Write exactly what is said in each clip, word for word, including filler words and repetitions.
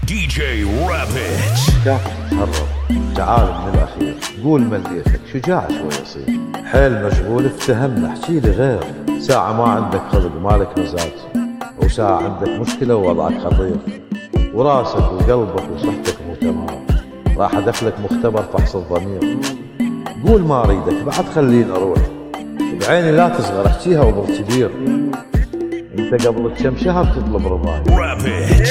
دي جي رابيتش. شافك تهرب تعال من الأخير، قول مليتك شجاع شوي يصير. حيل مشغول افتهمنا، احكي لي غير. ساعة ما عندك خلق ومالك مزاج، وساعة عندك مشكلة ووضعك خطير، وراسك وقلبك وصحتك مو تمام، راح ادخلك مختبر فحص الضمير. قول ما اريدك بعد خليني اروح، بعيني لا تصغر احكيها وبالكبير. انت قبل كم شهر تطلب رضاي رابيتش.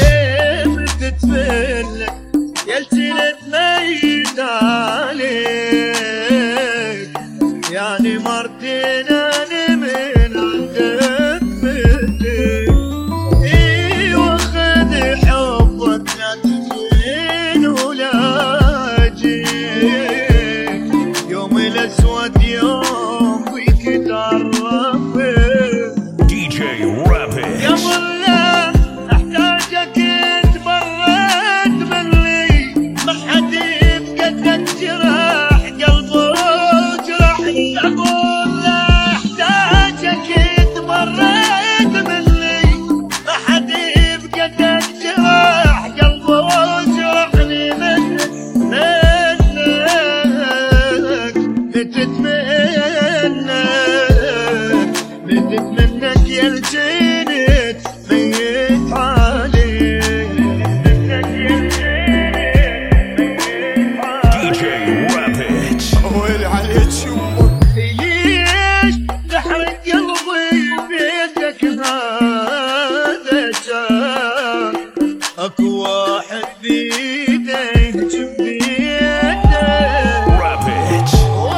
تتفلك يلتي لتميت عليك، يعني مرتين انا من عندك مثلك. ايوه خذ حبك لا تجين ولا اجيك، يوم الاسود يوم بيك تعرفك. دي جي رابيتش. منك يا الجنت ميت عليك، منك يا الجنت ميت عليك. دي جي رابيتش. ويلي عليك شوفك ليش تحرق قلبي بيدك هذا جار، اكو واحد بيدك جنبيدك رابيتش.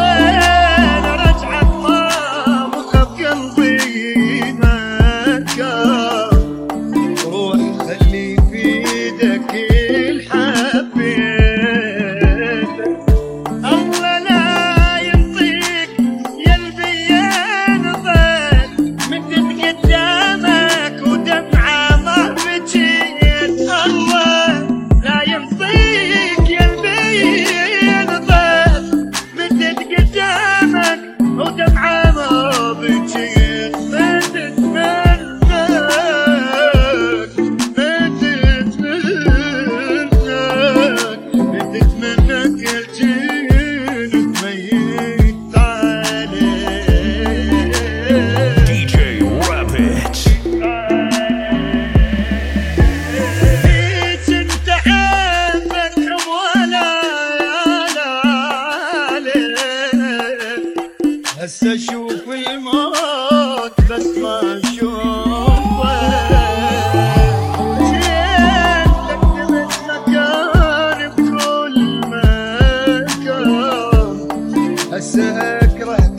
هسه اشوف الموت بس ما اشوفه، وجيت لك مكان بكل مكان. هسه اكره